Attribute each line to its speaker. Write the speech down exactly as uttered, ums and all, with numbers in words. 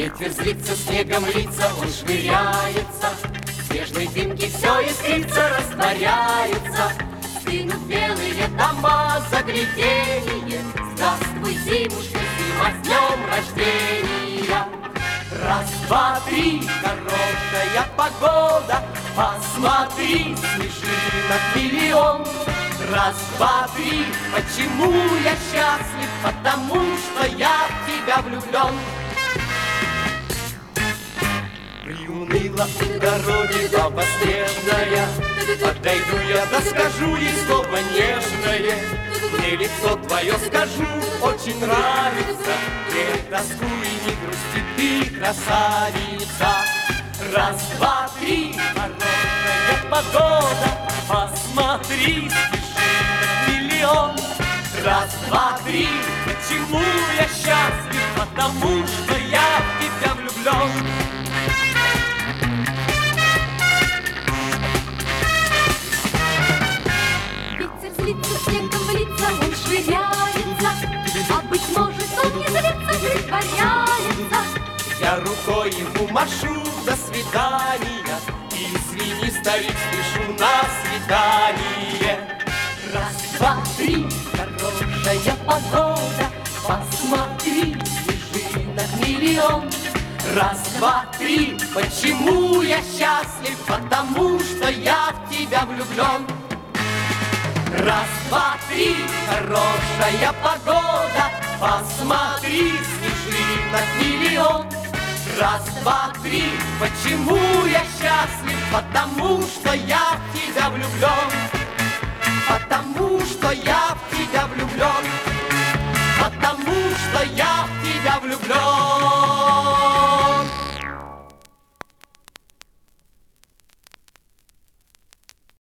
Speaker 1: Ветер злится, снегом лица, он швыряется, в снежной дымке все искрится, растворяется. Стынут белые дома, загляденье. Здравствуй, зимушка, зима, с днем рождения. Раз, два, три, хорошая погода, посмотри, снежинок миллион. Раз, два, три, почему я счастлив? Потому что я в тебя влюблен. Приуныла в дороге баба снежная, подойду я, да скажу ей слово нежное. Мне лицо твое, скажу, очень нравится. Не тоскуй, не грусти, ты красавица. Раз, два, три, хорошая погода, посмотри, снежинок миллион. Раз, два, три, почему я счастлив? Потому что я в тебя влюблен.
Speaker 2: Снегом в лица он швыряется, а быть может он не злится, притворяется.
Speaker 1: Я рукой ему машу до свидания, извини, старик, спешу на свидание. Раз, два, три, хорошая погода, посмотри, снежинок миллион. Раз, два, три, почему я счастлив? Потому что я в тебя влюблен. Раз, два, три, хорошая погода, посмотри, снежинок миллион. Раз, два, три, почему я счастлив? Потому что я в тебя влюблен. Потому что я в тебя влюблен. Потому что я в тебя влюблен.